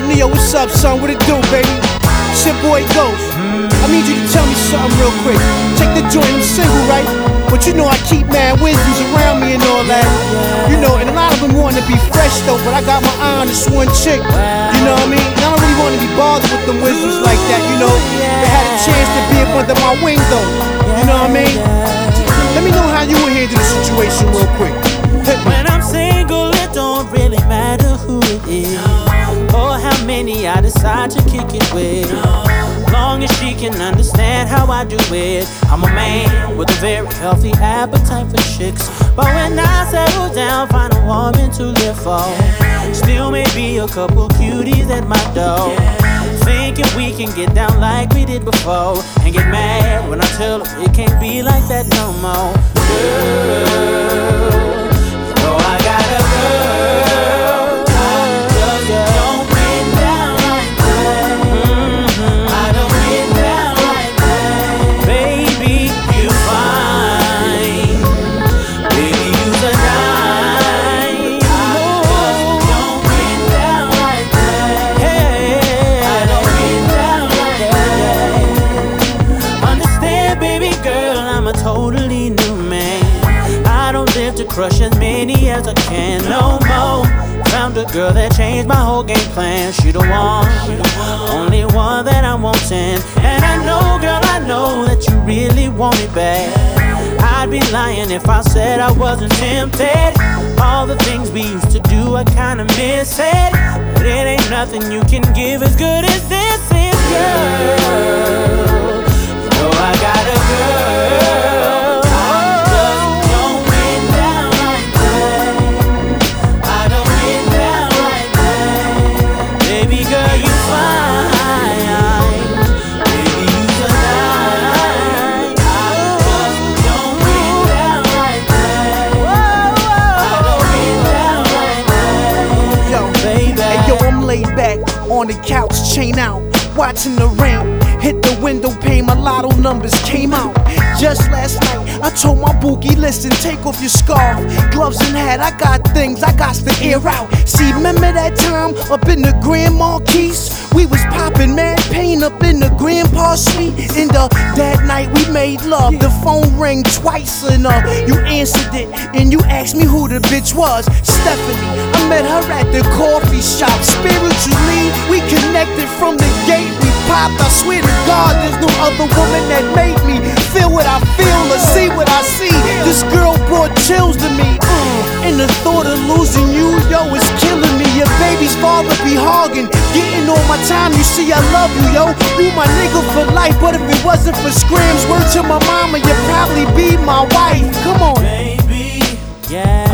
Leo, what's up, son? What it do, baby? It's your boy Ghost. I need you to tell me something real quick. Check the joint, I'm single, right? But you know I keep mad wisdoms around me and all that. You know, and a lot of them want to be fresh though, but I got my eye on this one chick. You know what I mean? And I don't really want to be bothered with them wisdoms like that, you know? They had a chance to be up under my wing though. You know what I mean? Let me know how you would handle the situation real quick. When I'm single, it don't really matter who it is or how many I decide to kick it with. Long as she can understand how I do it. I'm a man with a very healthy appetite for chicks, but when I settle down, find a woman to live for. Still maybe a couple cuties at my door, thinking we can get down like we did before, and get mad when I tell her it can't be like that no more. Girl, you know I got a girl. I just don't get down like that. I don't get down like that. Baby, you fine. Baby, you's a dime. I just don't get down like that. Hey, I don't get down like that. Understand, baby girl, I'm a totally new man. I don't live to crush as many as I can no more. Found a girl that changed my whole game plan. She the one, only one that I'm wanting. And I know, girl, I know that you really want me back. I'd be lying if I said I wasn't tempted. All the things we used to do, I kinda miss it. But it ain't nothing you can give as good as this is, girl. You know I got a girl. On the couch, chain out, watching the rain hit the window pane. My lotto numbers came out. Just last night, I told my boogie, listen, take off your scarf, gloves and hat. I got things I got to air out. See, remember that time up in the Grand Marquis? We was popping mad pain up in the grandpa suite. And that night we made love. The phone rang twice and you answered it and you asked me who the bitch was. Stephanie, I met her at the coffee shop. Spiritually, we connected from the gate. We popped. I swear to God, there's no other woman that made me feel what I feel or see what I see. This girl brought chills to me. And the thought of losing you, yo, is killing me. Your baby's father be hogging, getting all my time. You see, I love you, yo. You my nigga for life. But if it wasn't for Scrams, word to my mama, you'd probably be my wife. Come on, baby, yeah.